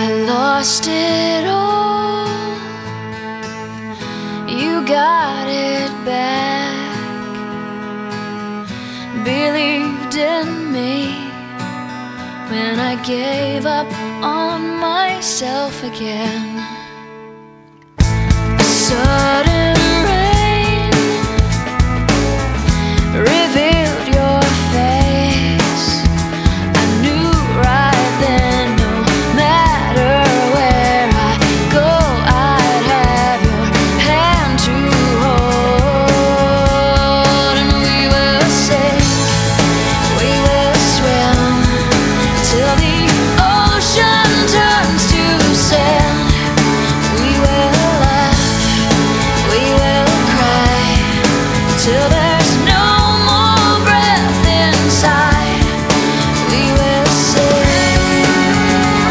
I lost it all, you got it back. Believed in me when I gave up on myself again. A sudden